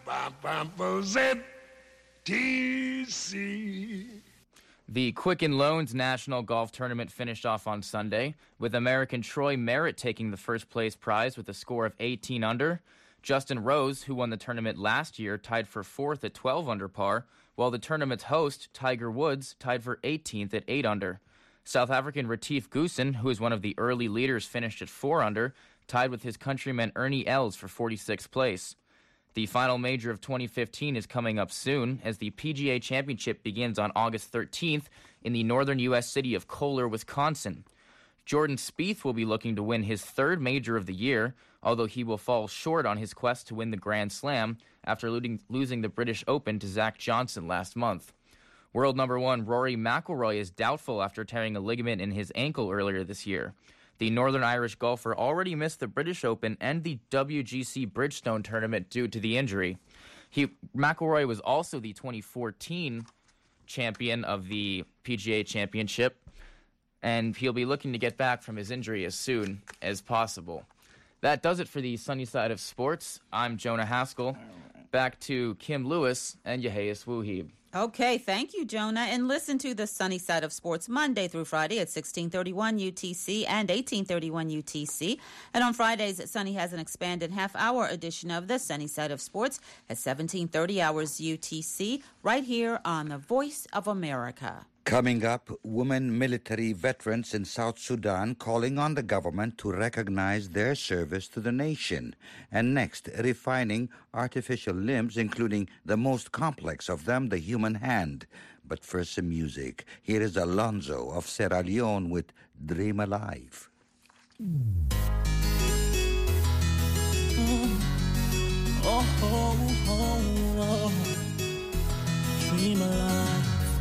D.C. The Quicken Loans National Golf Tournament finished off on Sunday, with American Troy Merritt taking the first place prize with a score of 18 under. Justin Rose, who won the tournament last year, tied for fourth at 12 under par, while the tournament's host, Tiger Woods, tied for 18th at 8 under. South African Retief Goosen, who is one of the early leaders, finished at 4 under, tied with his countryman Ernie Els for 46th place. The final major of 2015 is coming up soon, as the PGA Championship begins on August 13th in the northern U.S. city of Kohler, Wisconsin. Jordan Spieth will be looking to win his third major of the year, although he will fall short on his quest to win the Grand Slam after losing the British Open to Zach Johnson last month. World number one Rory McIlroy is doubtful after tearing a ligament in his ankle earlier this year. The Northern Irish golfer already missed the British Open and the WGC Bridgestone tournament due to the injury. McIlroy was also the 2014 champion of the PGA Championship, and he'll be looking to get back from his injury as soon as possible. That does it for the Sunny Side of Sports. I'm Jonah Haskell. Back to Kim Lewis and Yehias Wuhib. Okay, thank you, Jonah. And listen to the Sunny Side of Sports Monday through Friday at 1631 UTC and 1831 UTC. And on Fridays, Sunny has an expanded half-hour edition of the Sunny Side of Sports at 1730 hours UTC, right here on the Voice of America. Coming up, women military veterans in South Sudan calling on the government to recognize their service to the nation. And next, refining artificial limbs, including the most complex of them, the human hand. But first, some music. Here is Alonzo of Sierra Leone with Dream Alive. Dream alive.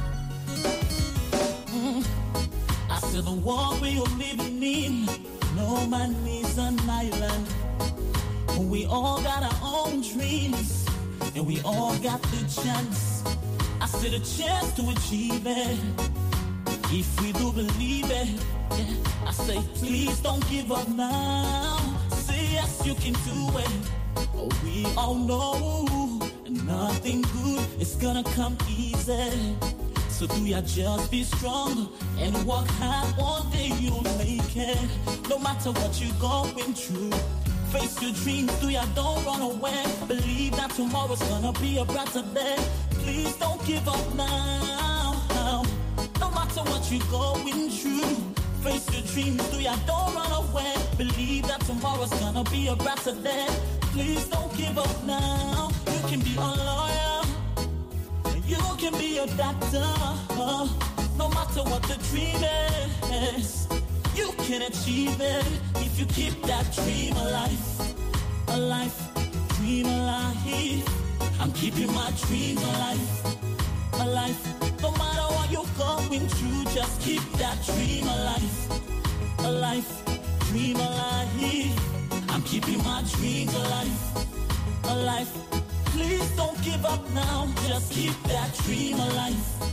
I said the world we are living in, no man is an island. We all got our own dreams, and we all got the chance. I said a chance to achieve it, if we do believe it. Yeah. I say please don't give up now. Say yes, you can do it. We all know nothing good is gonna come easy. So do ya just be strong and work hard, one day you'll make it. No matter what you're going through, face your dreams, do ya don't run away. Believe that tomorrow's gonna be a brighter day. Please don't give up now. No matter what you're going through, face your dreams, do ya don't run away. Believe that tomorrow's gonna be a brighter day. Please don't give up now. You can be a lawyer, you can be a doctor. No matter what the dream is, you can achieve it if you keep that dream alive. Alive, dream alive. I'm keeping my dreams alive. Alive, no matter what you're going through, just keep that dream alive. Alive, dream alive. I'm keeping my dreams alive. Alive, please don't give up now. Just keep that dream alive.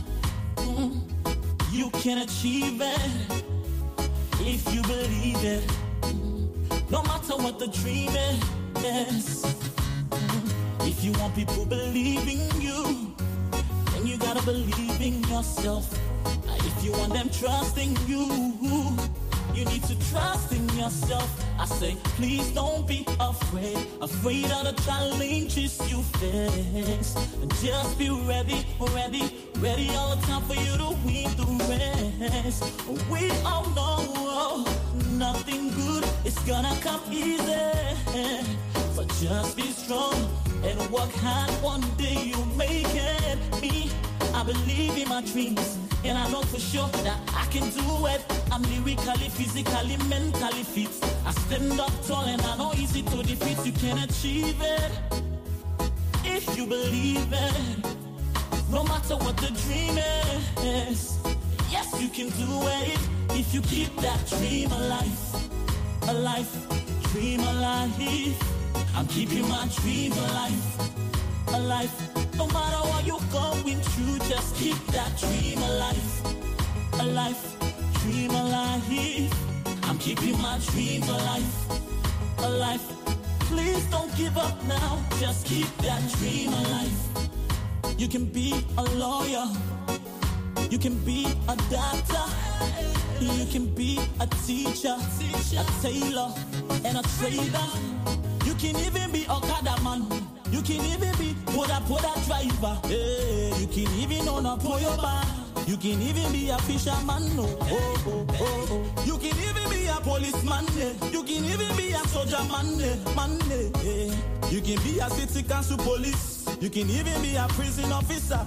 You can achieve it if you believe it. No matter what the dream is. If you want people believing you, then you gotta believe in yourself. If you want them trusting you, you need to trust in yourself. I say, please don't be afraid of the challenges you face. And just be ready all the time for you to win the race. We all know nothing good is gonna come easy. So just be strong and work hard, one day you'll make it. Me, I believe in my dreams, and I know for sure that I can do it. I'm lyrically, physically, mentally fit. I stand up tall and I know easy to defeat. You can achieve it if you believe it. No matter what the dream is, yes, you can do it if you keep that dream alive. Alive, dream alive. I'm keeping my dreams alive. Alive, no matter what you're going through, just keep that dream alive. Alive, dream alive. I'm keeping my dreams alive. Alive, please don't give up now. Just keep that dream alive. You can be a lawyer, you can be a doctor, you can be a teacher, a tailor, and a trader. You can even be a Okada man. You can even be Poda driver. Hey, you can even own a Poyo bar. You can even be a fisherman. You can even be a policeman. You can even be a soldier man. You can be a city council police. You can even be a prison officer.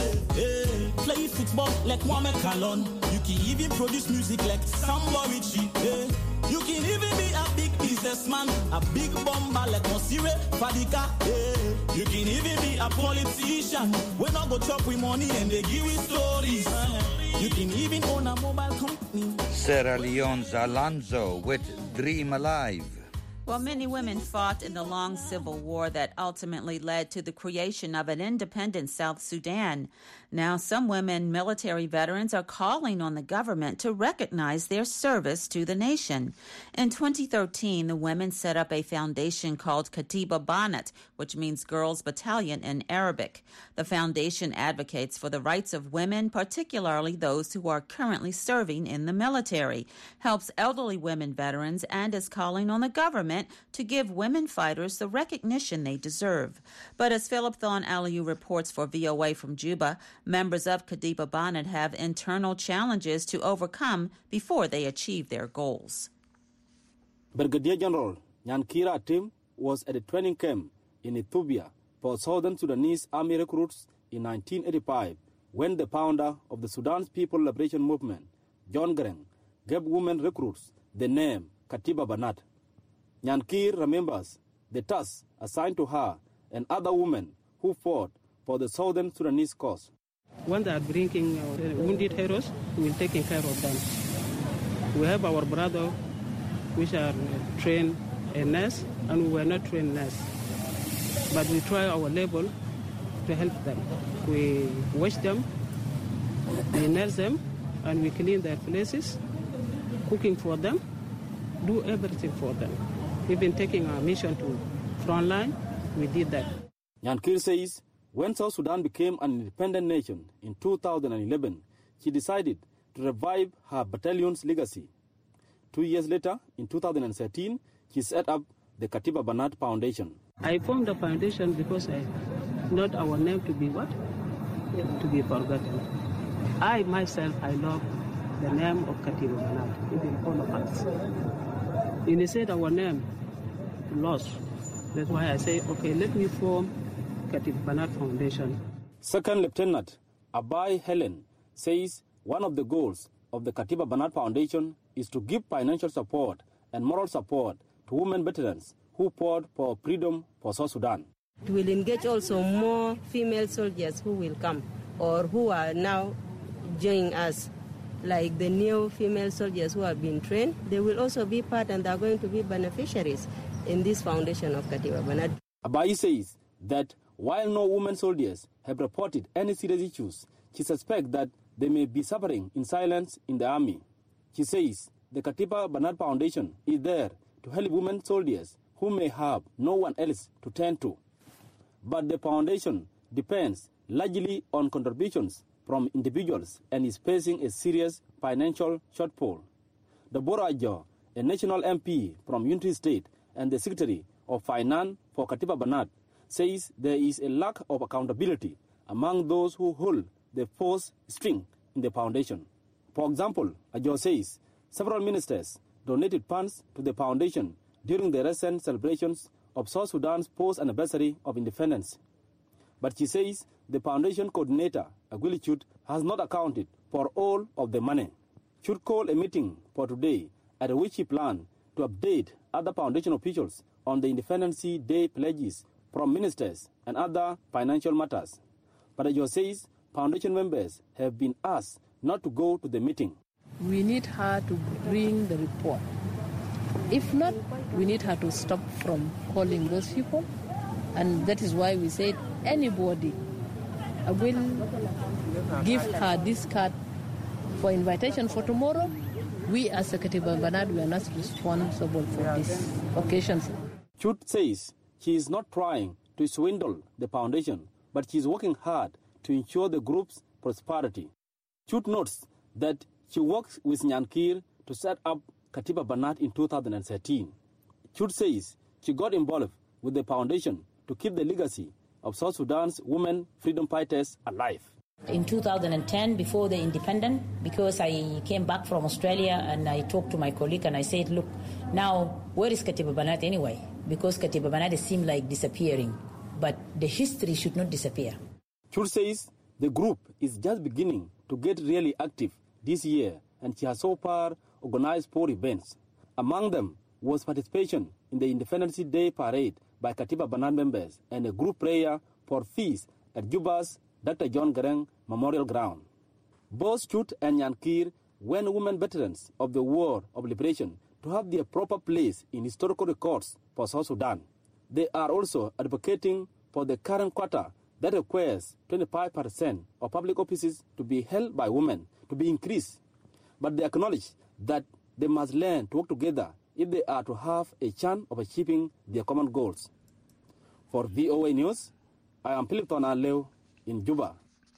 Play football like Kwame Kalon. You can even produce music like Sambo Richie. You can even be a big businessman, a big bomber like Mosire Fadika. You can even be a politician. We not go chop with money and they give you stories. You can even own a mobile company. Sierra Leone's Alonso with Dream Alive. Well, many women fought in the long civil war that ultimately led to the creation of an independent South Sudan. Now, some women military veterans are calling on the government to recognize their service to the nation. In 2013, the women set up a foundation called Katiba Banat, which means Girls Battalion in Arabic. The foundation advocates for the rights of women, particularly those who are currently serving in the military, helps elderly women veterans, and is calling on the government to give women fighters the recognition they deserve. But as Philip Thon Aliou reports for VOA from Juba, members of Katiba Banat have internal challenges to overcome before they achieve their goals. Brigadier General Nyankira Tim was at a training camp in Ethiopia for Southern Sudanese army recruits in 1985 when the founder of the Sudan's People Liberation Movement, John Garang, gave women recruits the name Katiba Banat. Nyankir remembers the task assigned to her and other women who fought for the Southern Sudanese cause. When they are bringing wounded heroes, we will take care of them. We have our brother, which are trained a nurse, and we were not trained nurse. But we try our level to help them. We wash them, we nurse them, and we clean their places, cooking for them, do everything for them. We've been taking our mission to front line we did that. Nyan Kir says when South Sudan became an independent nation in 2011, she decided to revive her battalion's legacy. 2 years later, in 2013, she set up the Katiba Banat Foundation. I formed the foundation because I not our name to be what? To be forgotten. I myself, I love the name of Katiba Banat, even all of us. Instead, our name lost. That's why I say, okay, let me form Katiba Banat Foundation. Second Lieutenant Abai Helen says one of the goals of the Katiba Banat Foundation is to give financial support and moral support to women veterans who fought for freedom for South Sudan. It will engage also more female soldiers who will come or who are now joining us, like the new female soldiers who have been trained. They will also be part and they are going to be beneficiaries in this foundation of Katiba Banat. Abai says that while no women soldiers have reported any serious issues, she suspects that they may be suffering in silence in the army. She says the Katiba Banat Foundation is there to help women soldiers who may have no one else to turn to. But the foundation depends largely on contributions from individuals and is facing a serious financial shortfall. Deborah Ajo, a national MP from Unity State and the Secretary of Finance for Katiba Banat, says there is a lack of accountability among those who hold the purse string in the foundation. For example, Ajo says several ministers donated funds to the foundation during the recent celebrations of South Sudan's post-anniversary of independence. But she says the foundation coordinator, Agwili Chut, has not accounted for all of the money. Chut called a meeting for today at which he planned to update other foundation officials on the Independence Day pledges from ministers and other financial matters. But Ajo says foundation members have been asked not to go to the meeting. We need her to bring the report. If not, we need her to stop from calling those people. And that is why we said anybody will give her this card for invitation for tomorrow. We as Katiba Banat, we are not responsible for these occasions. Chut says she is not trying to swindle the foundation, but she is working hard to ensure the group's prosperity. Chut notes that she works with Nyan Kir to set up Katiba Banat in 2013. Chut says she got involved with the foundation to keep the legacy of South Sudan's women freedom fighters alive. In 2010, before the independence, because I came back from Australia and I talked to my colleague and I said, look, now where is Katiba Banat anyway? Because Katiba Banat seems like disappearing, but the history should not disappear. Chut says the group is just beginning to get really active this year, and she has so far organized 4 events. Among them was participation in the Independence Day parade by Katiba Banat members and a group prayer for peace at Juba's Dr. John Garang Memorial Ground. Both Chut and Nyan Kir want women veterans of the War of Liberation to have their proper place in historical records for South Sudan. They are also advocating for the current quota that requires 25% of public offices to be held by women to be increased. But they acknowledge that they must learn to work together if they are to have a chance of achieving their common goals. For VOA News, I am Philip Tonaleo in Juba.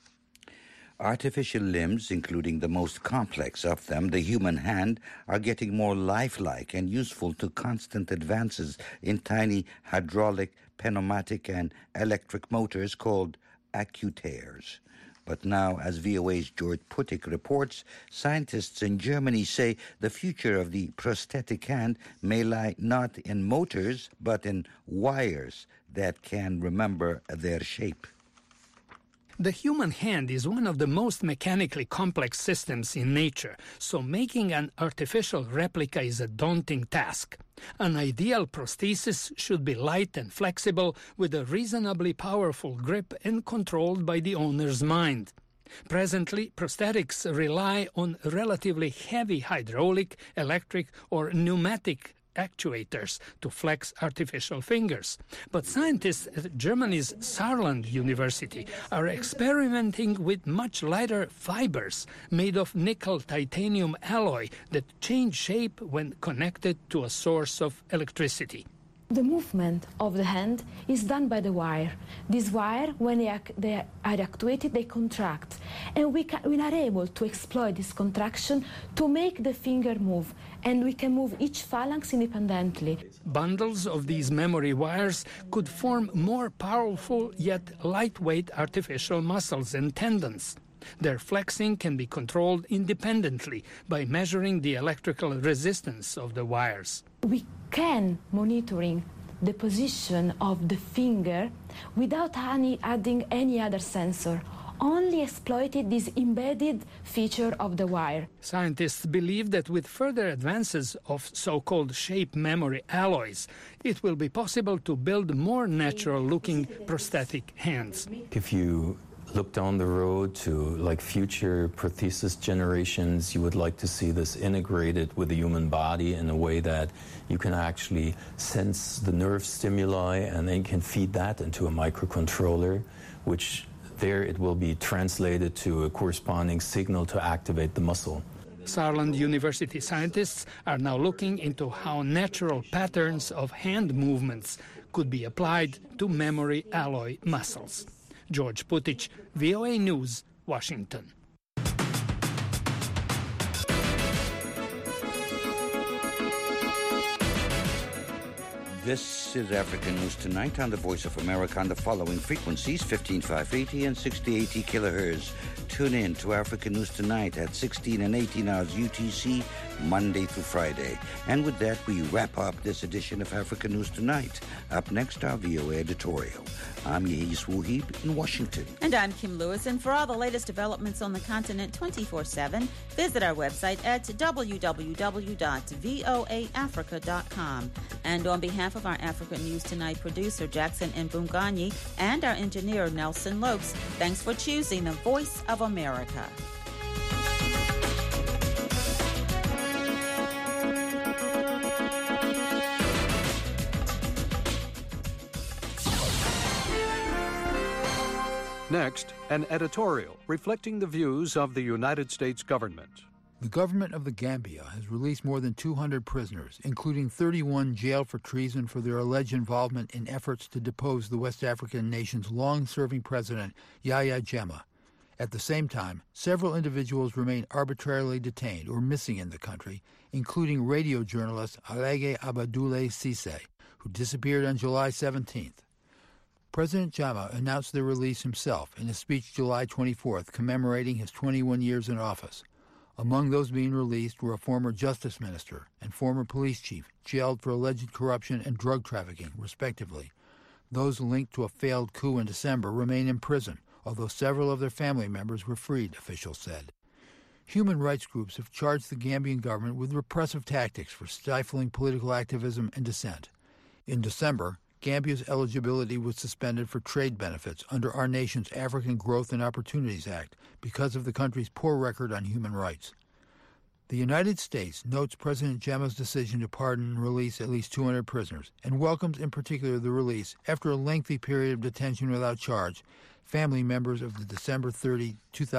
Artificial limbs, including the most complex of them, the human hand, are getting more lifelike and useful to constant advances in tiny hydraulic, pneumatic, and electric motors called actuators. But now, as VOA's George Putik reports, scientists in Germany say the future of the prosthetic hand may lie not in motors, but in wires that can remember their shape. The human hand is one of the most mechanically complex systems in nature, so making an artificial replica is a daunting task. An ideal prosthesis should be light and flexible, with a reasonably powerful grip and controlled by the owner's mind. Presently, prosthetics rely on relatively heavy hydraulic, electric, or pneumatic actuators to flex artificial fingers. But scientists at Germany's Saarland University are experimenting with much lighter fibers made of nickel-titanium alloy that change shape when connected to a source of electricity. The movement of the hand is done by the wire. This wire, when they are actuated, they contract. And we are able to exploit this contraction to make the finger move. And we can move each phalanx independently. Bundles of these memory wires could form more powerful yet lightweight artificial muscles and tendons. Their flexing can be controlled independently by measuring the electrical resistance of the wires. We can monitoring the position of the finger without adding any other sensor, only exploited this embedded feature of the wire. Scientists believe that with further advances of so-called shape memory alloys, it will be possible to build more natural-looking prosthetic hands. If you look down the road to future prosthesis generations, you would like to see this integrated with the human body in a way that you can actually sense the nerve stimuli and then you can feed that into a microcontroller, which there it will be translated to a corresponding signal to activate the muscle. Saarland University scientists are now looking into how natural patterns of hand movements could be applied to memory alloy muscles. George Putic, VOA News, Washington. This is Africa News Tonight on the Voice of America on the following frequencies, 15580 and 6080 kilohertz. Tune in to Africa News Tonight at 16 and 18 hours UTC, Monday through Friday. And with that, we wrap up this edition of Africa News Tonight. Up next, our VOA editorial. I'm Yehis Wuhib in Washington. And I'm Kim Lewis. And for all the latest developments on the continent 24/7, visit our website at www.voaafrica.com. And on behalf of our Africa News Tonight producer, Jackson Mbunganyi, and our engineer, Nelson Lopes, thanks for choosing the Voice of America. Next, an editorial reflecting the views of the United States government. The government of the Gambia has released more than 200 prisoners, including 31 jailed for treason for their alleged involvement in efforts to depose the West African nation's long-serving president, Yahya Jammeh. At the same time, several individuals remain arbitrarily detained or missing in the country, including radio journalist Alege Abadoulaye Cissé, who disappeared on July 17th. President Jammeh announced their release himself in a speech July 24th commemorating his 21 years in office. Among those being released were a former justice minister and former police chief jailed for alleged corruption and drug trafficking, respectively. Those linked to a failed coup in December remain in prison, although several of their family members were freed, officials said. Human rights groups have charged the Gambian government with repressive tactics for stifling political activism and dissent. In December, Gambia's eligibility was suspended for trade benefits under our nation's African Growth and Opportunities Act because of the country's poor record on human rights. The United States notes President Jammeh's decision to pardon and release at least 200 prisoners and welcomes in particular the release, after a lengthy period of detention without charge, family members of the December 30,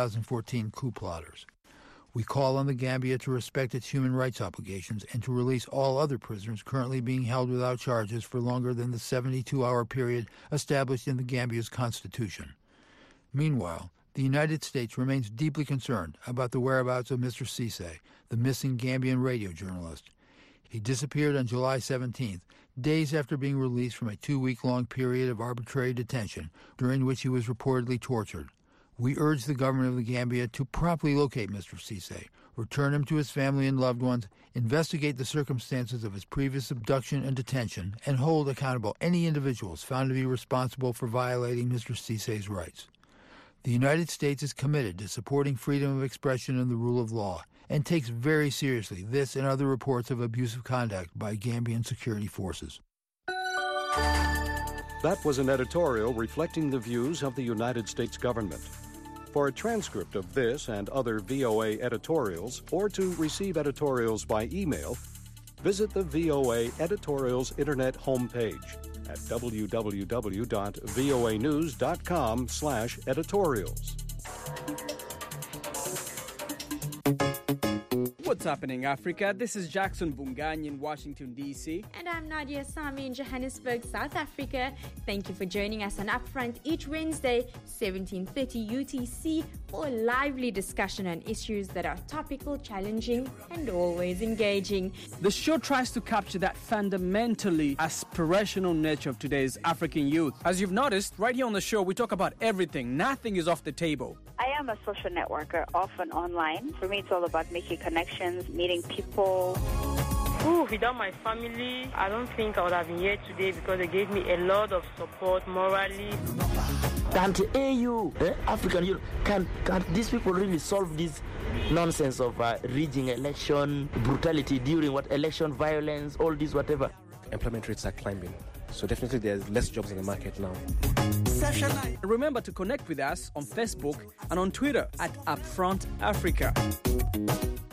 2014 coup plotters. We call on the Gambia to respect its human rights obligations and to release all other prisoners currently being held without charges for longer than the 72-hour period established in the Gambia's constitution. Meanwhile, the United States remains deeply concerned about the whereabouts of Mr. Cissé, the missing Gambian radio journalist. He disappeared on July 17th, days after being released from a 2-week-long period of arbitrary detention, during which he was reportedly tortured. We urge the government of the Gambia to promptly locate Mr. Cissé, return him to his family and loved ones, investigate the circumstances of his previous abduction and detention, and hold accountable any individuals found to be responsible for violating Mr. Cissé's rights. The United States is committed to supporting freedom of expression and the rule of law, and takes very seriously this and other reports of abusive conduct by Gambian security forces. That was an editorial reflecting the views of the United States government. For a transcript of this and other VOA editorials, or to receive editorials by email, visit the VOA Editorials Internet homepage at www.voanews.com/editorials. What's happening, Africa? This is Jackson Bungany in Washington, D.C. And I'm Nadia Sami in Johannesburg, South Africa. Thank you for joining us on Upfront each Wednesday, 17:30 UTC, for a lively discussion on issues that are topical, challenging, and always engaging. The show tries to capture that fundamentally aspirational nature of today's African youth. As you've noticed, right here on the show, we talk about everything. Nothing is off the table. I am a social networker, often online. For me, it's all about making connections, meeting people. Without my family, I don't think I would have been here today because they gave me a lot of support morally. Can't AU, African Union, can these people really solve this nonsense of rigging election, brutality during election violence, all this whatever? Employment rates are climbing. So definitely there's less jobs in the market now. Remember to connect with us on Facebook and on Twitter at Upfront Africa.